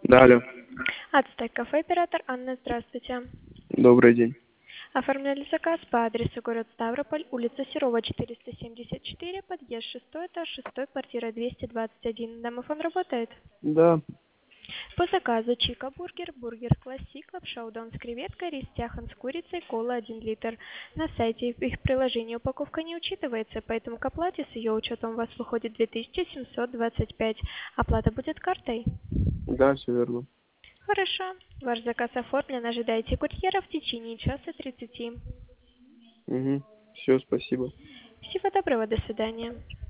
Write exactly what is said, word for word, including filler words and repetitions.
Да, алло. Ацтек кафе, оператор Анна, здравствуйте. Добрый день. Оформляли заказ по адресу город Ставрополь, улица Серова, четыреста семьдесят четыре, подъезд шестой этаж, шестой, квартира двести двадцать один. Домофон работает? Да. По заказу Чика Бургер, Бургер Классик, лапша удон с креветкой, рис тяхан с курицей, кола один литр. На сайте их приложения упаковка не учитывается, поэтому к оплате с ее учетом у вас выходит две тысячи семьсот двадцать пять. Оплата будет картой? Да, все верно. Хорошо. Ваш заказ оформлен. Ожидайте курьера в течение часа тридцати. Угу. Все, спасибо. Всего доброго. До свидания.